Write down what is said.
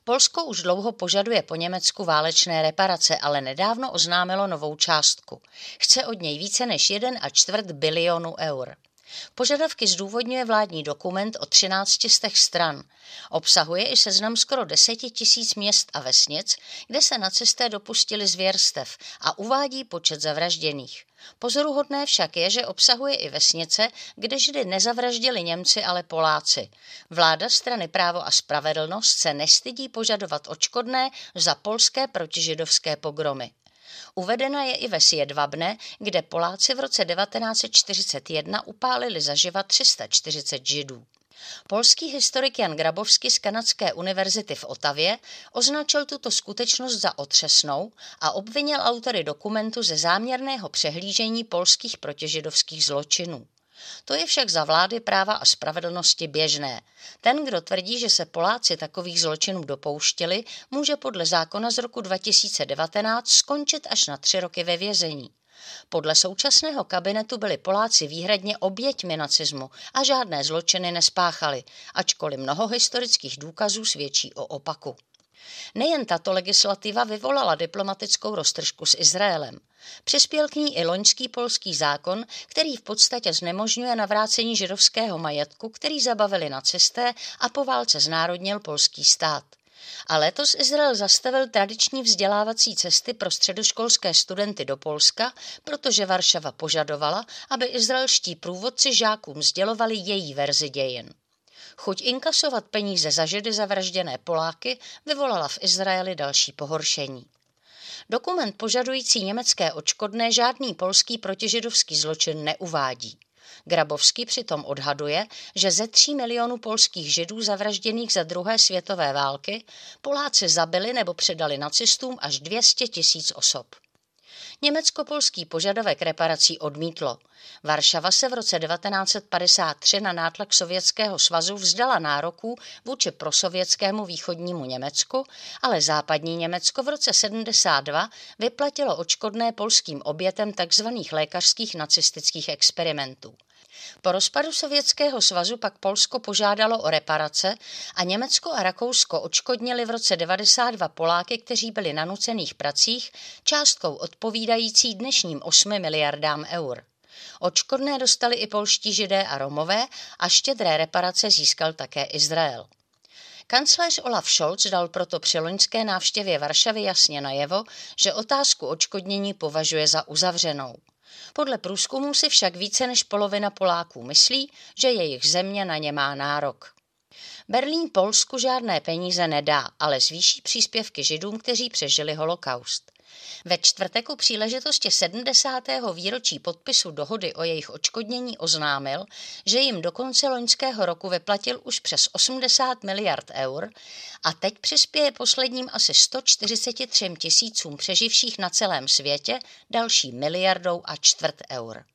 Polsko už dlouho požaduje po Německu válečné reparace, ale nedávno oznámilo novou částku. Chce od něj více než 1,25 bilionu eur. Požadavky zdůvodňuje vládní dokument o 13 stran. Obsahuje i seznam skoro 10 000 měst a vesnic, kde se nacisté dopustili zvěrstev, a uvádí počet zavražděných. Pozoruhodné však je, že obsahuje i vesnice, kde Židy nezavraždili Němci, ale Poláci. Vláda strany Právo a spravedlnost se nestydí požadovat odškodné za polské protižidovské pogromy. Uvedena je i ves Jedvabne, kde Poláci v roce 1941 upálili zaživa 340 Židů. Polský historik Jan Grabowski z Kanadské univerzity v Ottawě označil tuto skutečnost za otřesnou a obvinil autory dokumentu ze záměrného přehlížení polských protižidovských zločinů. To je však za vlády Práva a spravedlnosti běžné. Ten, kdo tvrdí, že se Poláci takových zločinů dopouštěli, může podle zákona z roku 2019 skončit až na 3 roky ve vězení. Podle současného kabinetu byli Poláci výhradně oběťmi nacismu a žádné zločiny nespáchali, ačkoliv mnoho historických důkazů svědčí o opaku. Nejen tato legislativa vyvolala diplomatickou roztržku s Izraelem. Přispěl k ní i loňský polský zákon, který v podstatě znemožňuje navrácení židovského majetku, který zabavili nacisté a po válce znárodnil polský stát. A letos Izrael zastavil tradiční vzdělávací cesty pro středoškolské studenty do Polska, protože Varšava požadovala, aby izraelští průvodci žákům sdělovali její verzi dějin. Chuť inkasovat peníze za Židy zavražděné Poláky vyvolala v Izraeli další pohoršení. Dokument požadující německé odškodné žádný polský protižidovský zločin neuvádí. Grabowski přitom odhaduje, že ze 3 milionů polských Židů zavražděných za druhé světové války Poláci zabili nebo předali nacistům až 200 000 osob. Německo-polský požadavek reparací odmítlo. Varšava se v roce 1953 na nátlak Sovětského svazu vzdala nároků vůči prosovětskému východnímu Německu, ale západní Německo v roce 1972 vyplatilo odškodné polským obětem tzv. Lékařských nacistických experimentů. Po rozpadu Sovětského svazu pak Polsko požádalo o reparace a Německo a Rakousko odškodnili v roce 1992 Poláky, kteří byli na nucených pracích, částkou odpovídající dnešním 8 miliardám eur. Odškodné dostali i polští Židé a Romové a štědré reparace získal také Izrael. Kancléř Olaf Scholz dal proto při loňské návštěvě Varšavy jasně najevo, že otázku odškodnění považuje za uzavřenou. Podle průzkumů si však více než polovina Poláků myslí, že jejich země na ně má nárok. Berlín Polsku žádné peníze nedá, ale zvýší příspěvky Židům, kteří přežili holokaust. Ve čtvrtek u příležitosti 70. výročí podpisu dohody o jejich odškodnění oznámil, že jim do konce loňského roku vyplatil už přes 80 miliard eur a teď přispěje posledním asi 143 000 přeživších na celém světě další miliardou a čtvrt eur.